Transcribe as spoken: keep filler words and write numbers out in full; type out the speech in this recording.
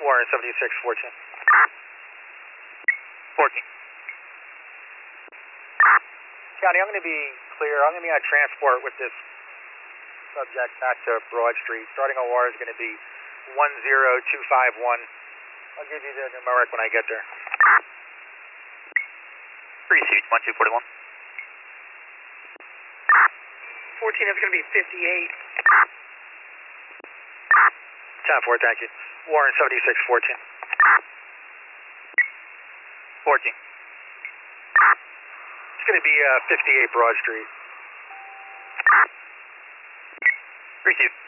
Warren seventy-six fourteen. fourteen. County, I'm going to be clear. I'm going to be on transport with this subject back to Broad Street. Starting O R is going to be one zero two five one. I'll give you the numeric when I get there. Received, one two four one. fourteen is going to be fifty-eight. ten four, thank you. Warren seventy-six fourteen. fourteen. It's going to be uh, fifty-eight Broad Street. Received.